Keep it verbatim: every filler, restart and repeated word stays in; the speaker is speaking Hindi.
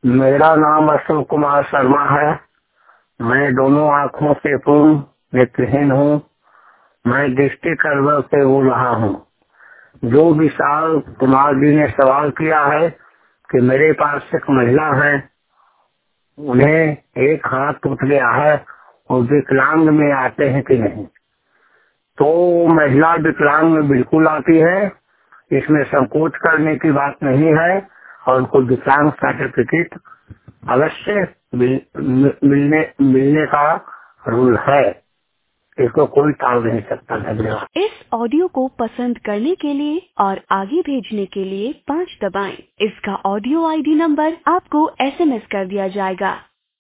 मेरा नाम अशोक कुमार शर्मा है। मैं दोनों आँखों से पूर्ण नेत्रहीन हूँ। मैं डिस्ट्रिक्ट अलवर से बोल रहा हूँ। जो विशाल कुमार जी ने सवाल किया है कि मेरे पास एक महिला है, उन्हें एक हाथ टूट गया है और विकलांग में आते हैं कि नहीं, तो महिला विकलांग में बिल्कुल आती है। इसमें संकोच करने की बात नहीं है और उनको विकलांग सर्टिफिकेट अवश्य मिल, मिलने मिलने का रूल है। इसको कोई टाल नहीं सकता। धन्यवाद। इस ऑडियो को पसंद करने के लिए और आगे भेजने के लिए पाँच दबाएं। इसका ऑडियो आईडी नंबर आपको एसएमएस कर दिया जाएगा।